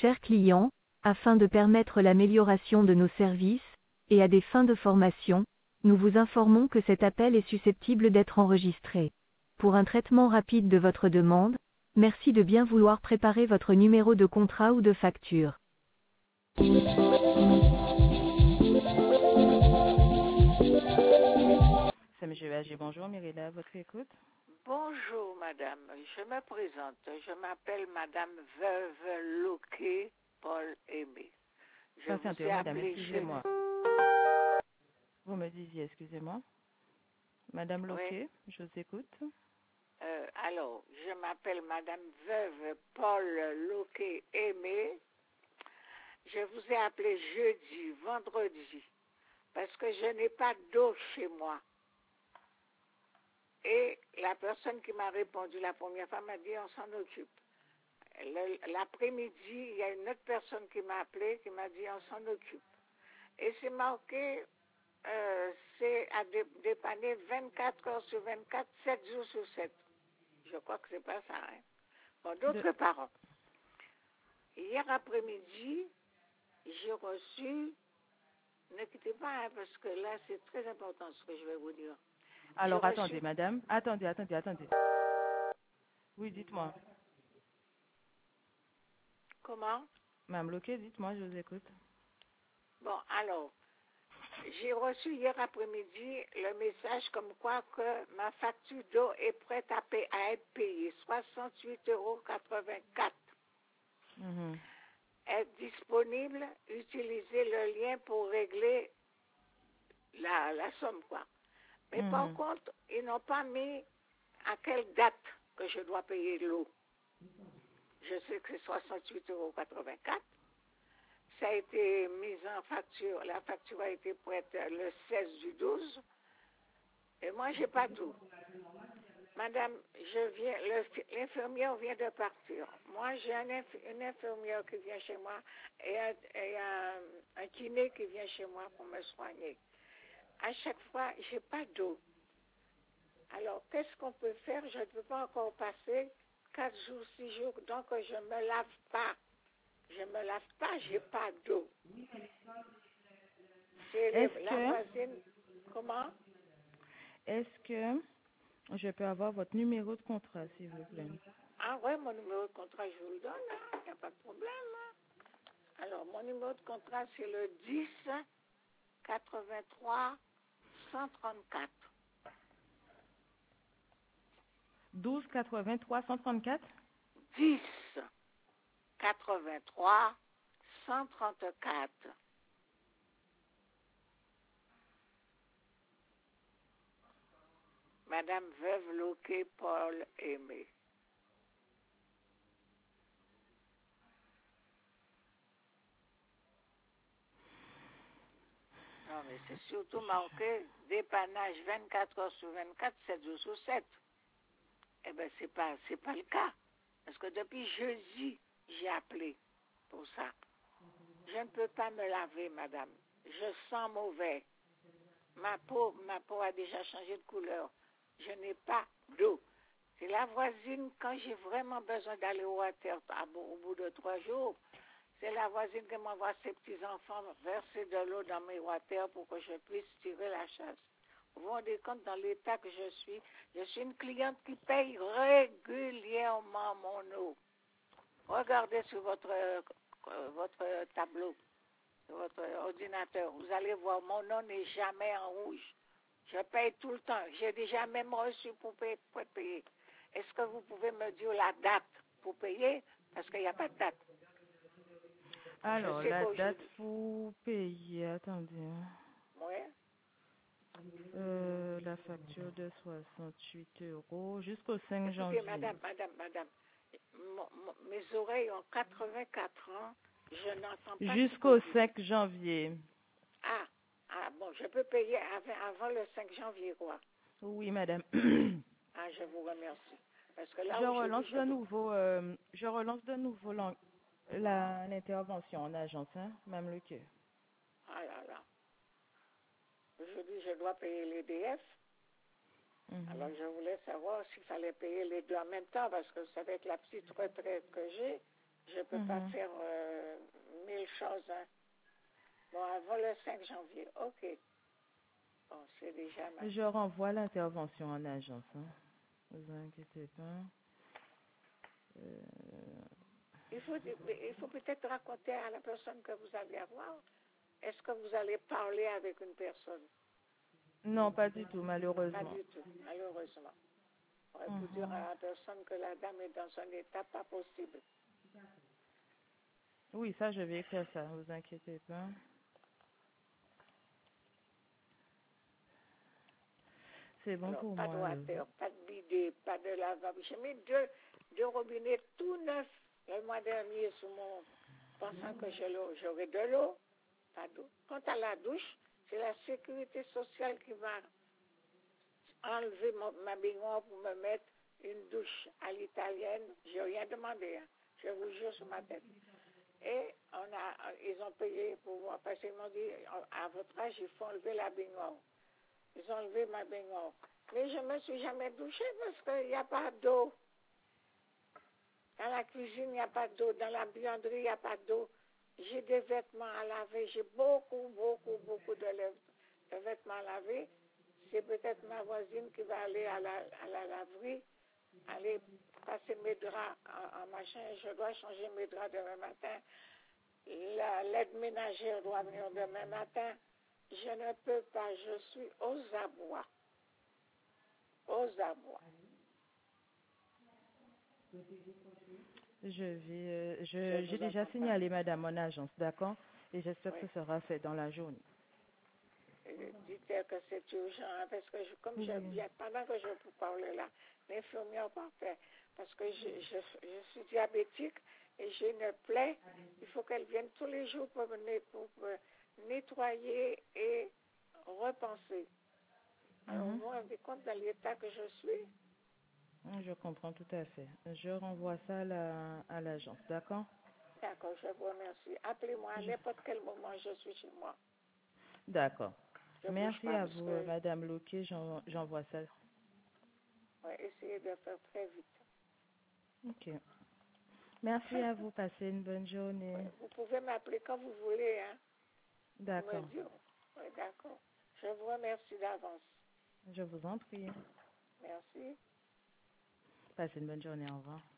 Chers clients, afin de permettre l'amélioration de nos services, et à des fins de formation, nous vous informons que cet appel est susceptible d'être enregistré. Pour un traitement rapide de votre demande, merci de bien vouloir préparer votre numéro de contrat ou de facture. C'est M. Agé. Bonjour, Myrilla, à votre écoute. Bonjour, madame. Je me présente. Je m'appelle madame Veuve Loquet Paul Aimé. Je Patientez, vous ai madame, appelé excusez-moi. Vous me disiez, excusez-moi. Madame Loquet, oui. je vous écoute. Alors, je m'appelle madame Veuve Paul Loquet Aimé. Je vous ai appelé jeudi, vendredi, parce que je n'ai pas d'eau chez moi. Et la personne qui m'a répondu la première fois m'a dit on s'en occupe. L'après-midi, il y a une autre personne qui m'a appelé qui m'a dit on s'en occupe. Et c'est marqué, c'est à dépanner 24 heures sur 24, 7 jours sur 7. Je crois que c'est pas ça. Hein. Bon, d'autres paroles. Hier après-midi, j'ai reçu, ne quittez pas, hein, parce que là c'est très important ce que je vais vous dire. Alors, attendez, madame. Attendez. Oui, dites-moi. Comment? Madame Loquet, dites-moi, je vous écoute. Bon, alors, j'ai reçu hier après-midi le message comme quoi que ma facture d'eau est prête à être payée, 68,84 €. Est disponible, utilisez le lien pour régler la somme, quoi. Mais par contre, ils n'ont pas mis à quelle date que je dois payer l'eau. Je sais que c'est 68,84 €. Ça a été mis en facture. La facture a été prête le 16 du 12. Et moi, j'ai pas tout. Madame, l'infirmière vient de partir. Moi, j'ai une infirmière qui vient chez moi et un kiné qui vient chez moi pour me soigner. À chaque fois, j'ai pas d'eau. Alors, qu'est-ce qu'on peut faire? Je ne peux pas encore passer 4 jours, 6 jours, donc je ne me lave pas. Je me lave pas, j'ai pas d'eau. C'est la voisine. Comment? Est-ce que je peux avoir votre numéro de contrat, s'il vous plaît? Ah ouais, mon numéro de contrat, je vous le donne, il n'y a pas de problème. Hein. Alors, mon numéro de contrat, c'est le 10 83 134. 12 83 134? 10 83 134. Madame Veuve Loquet Paul Aimé. Non, mais c'est surtout marqué dépannage 24 heures sur 24, 7 jours sur 7. Eh bien, c'est pas le cas. Parce que depuis jeudi, j'ai appelé pour ça. Je ne peux pas me laver, madame. Je sens mauvais. Ma peau a déjà changé de couleur. Je n'ai pas d'eau. C'est la voisine, quand j'ai vraiment besoin d'aller au water au bout de 3 jours, c'est la voisine qui m'envoie ses petits-enfants verser de l'eau dans mes water pour que je puisse tirer la chasse. Vous vous rendez compte dans l'état que je suis une cliente qui paye régulièrement mon eau. Regardez sur votre tableau, sur votre ordinateur. Vous allez voir, mon nom n'est jamais en rouge. Je paye tout le temps. J'ai déjà même reçu pour payer. Est-ce que vous pouvez me dire la date pour payer? Parce qu'il n'y a pas de date. Alors, la date pour payer, attendez. Oui. La facture de 68 € jusqu'au 5 Écoutez, janvier. madame, mes oreilles ont 84 ans. Je n'entends pas. Jusqu'au 5 janvier. Ah, bon, je peux payer avant le 5 janvier, quoi. Oui, madame. Ah, je vous remercie. Parce que là, je relance de nouveau l'intervention en agence, hein, Mme Lequeux. Ah là là. Aujourd'hui, je dois payer les DF. Alors, je voulais savoir s'il fallait payer les deux en même temps, parce que ça va être la petite retraite que j'ai. Je ne peux pas faire belle chose. Hein. Bon, avant le 5 janvier. OK. Bon, c'est déjà mal. Je renvoie l'intervention en agence. Hein. Ne vous inquiétez pas. Il faut peut-être raconter à la personne que vous allez avoir. Est-ce que vous allez parler avec une personne? Non, pas du tout, malheureusement. Pas du tout, malheureusement. On peut dire à la personne que la dame est dans un état pas possible. Oui, ça, je vais écrire ça, ne vous inquiétez pas. C'est bon. Alors, pour pas moi. Pas de water, pas de bidet, pas de lavabo. J'ai mis deux robinets tout neufs le mois dernier sous mon... pensant que j'aurais de l'eau. Pas d'eau. Quant à la douche, c'est la sécurité sociale qui m'a enlevé ma baignoire pour me mettre une douche à l'italienne. Je n'ai rien demandé. Hein. Je vous jure sur ma tête. Et ils ont payé pour moi parce qu'ils m'ont dit, à votre âge, il faut enlever la baignoire. Ils ont enlevé ma baignoire. Mais je ne me suis jamais douchée parce qu'il n'y a pas d'eau. Dans la cuisine, il n'y a pas d'eau. Dans la buanderie, il n'y a pas d'eau. J'ai des vêtements à laver. J'ai beaucoup de vêtements à laver. C'est peut-être ma voisine qui va aller à la laverie, aller passer mes draps en machin. Je dois changer mes draps demain matin. L'aide ménagère doit venir demain matin. Je ne peux pas. Je suis aux abois. Aux abois. J'ai déjà signalé madame en agence, d'accord? Et j'espère que ce sera fait dans la journée. Dites-elle que c'est urgent, hein, parce que pendant que je vous parle là, l'infirmière partait, parce que je suis diabétique et j'ai une plaie. Il faut qu'elle vienne tous les jours pour me nettoyer et repenser. Alors, vous vous rendez compte dans l'état que je suis? Je comprends tout à fait. Je renvoie ça à l'agence, d'accord? D'accord, je vous remercie. Appelez-moi à n'importe quel moment, je suis chez moi. D'accord. Merci à vous, Madame Loquet. J'envoie ça. Oui, essayez de faire très vite. OK. Merci à vous. Passez une bonne journée. Oui, vous pouvez m'appeler quand vous voulez, hein? D'accord. Oui, d'accord. Je vous remercie d'avance. Je vous en prie. Merci. Passez une bonne journée. Au revoir.